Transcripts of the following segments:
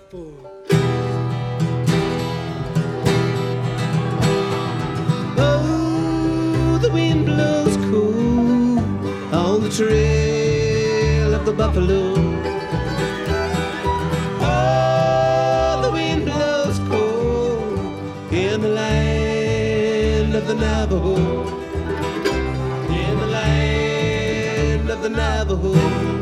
Oh, the wind blows cool on the trail of the buffalo. Oh, the wind blows cold in the land of the Navajo. In the land of the Navajo.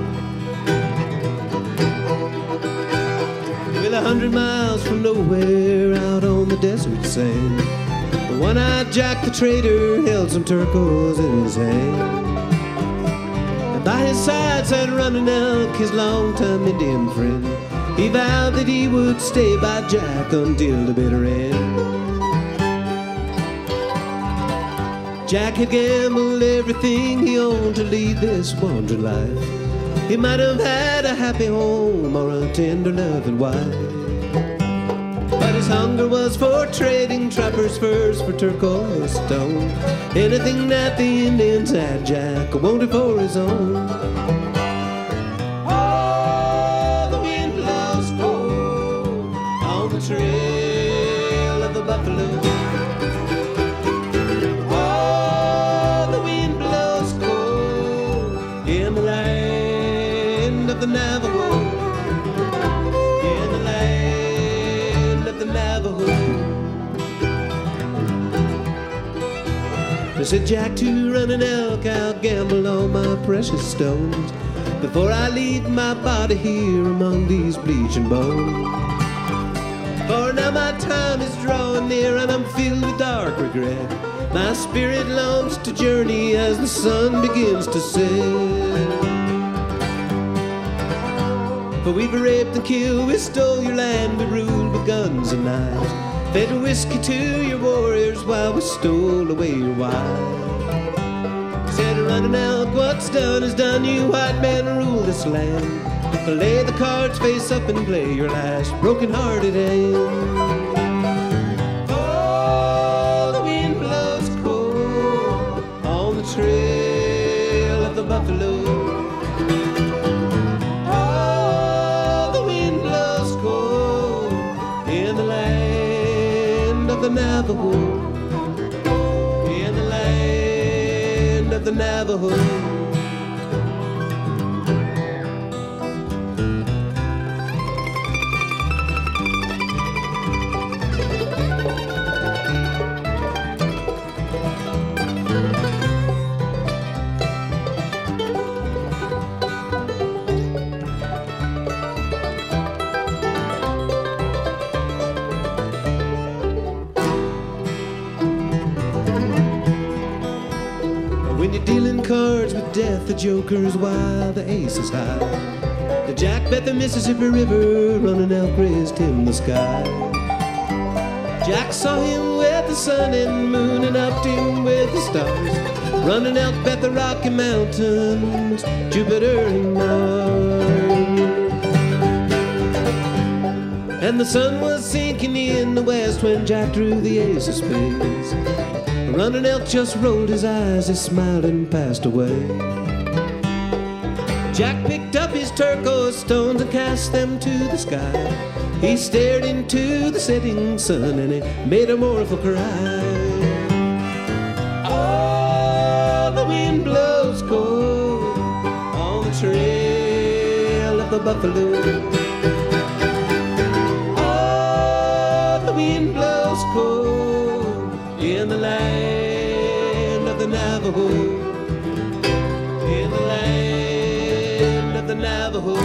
Well, 100 miles from nowhere out on the desert sand, the one-eyed Jack the trader held some turquoise in his hand. And by his side sat Running Elk, his longtime Indian friend. He vowed that he would stay by Jack until the bitter end. Jack had gambled everything he owned to lead this wandering life. He might have had a happy home or a tender loving wife, but his hunger was for trading trappers' furs for turquoise stone. Anything that the Indians had, Jack wanted for his own. Oh, the wind blows cold on the trail of the buffalo. Oh, the wind blows cold in the land of the Navajo. In the land of the Navajo. I said, Jack, to Running Elk, I'll gamble all my precious stones before I leave my body here among these bleaching bones. For now my time is drawing near and I'm filled with dark regret. My spirit longs to journey as the sun begins to set. For we've raped and killed, we stole your land, we ruled with guns and knives, fed whiskey to your warriors while we stole away your wives. Said Running Elk, what's done is done, you white men rule this land. Lay the cards face up and play your last broken-hearted hand. Oh, the wind blows cold on the trail of the buffalo. Oh, the wind blows cold in the land of the Navajo. In the land of the Navajo. When you're dealing cards with death, the joker's wild, the ace is high. The Jack bet the Mississippi River, Running Elk raised him the sky. Jack saw him with the sun and moon and upped him with the stars. Running Elk bet the Rocky Mountains, Jupiter and Mars. And the sun was sinking in the west when Jack drew the ace of spades. Running Elk just rolled his eyes, he smiled and passed away. Jack picked up his turquoise stones and cast them to the sky. He stared into the setting sun and he made a mournful cry. Oh, the wind blows cold on the trail of the buffalo. Oh, the wind blows cold in the land of the Navajo. In the land of the Navajo.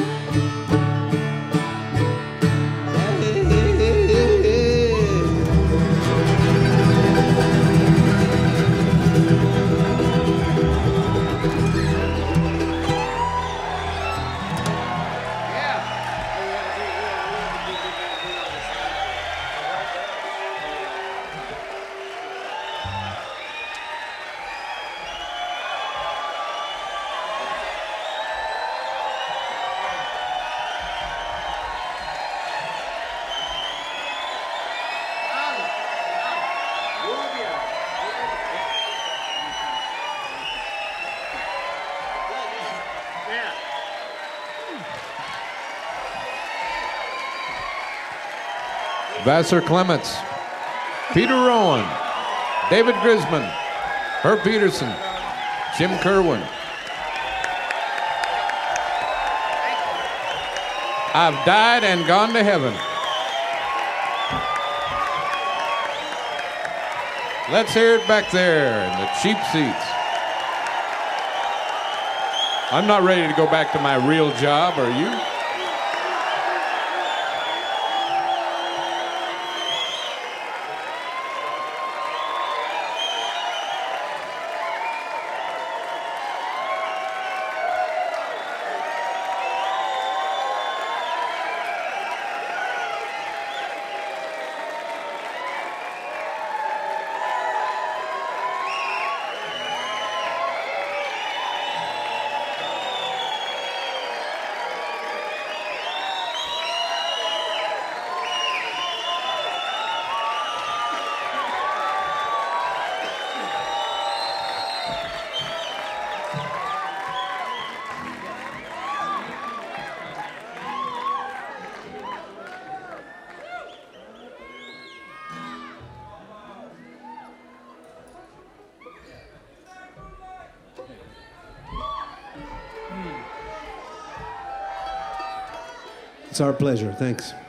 Vassar Clements, Peter Rowan, David Grisman, Herb Peterson, Jim Kerwin. I've died and gone to heaven. Let's hear it back there in the cheap seats. I'm not ready to go back to my real job, are you? It's our pleasure. Thanks.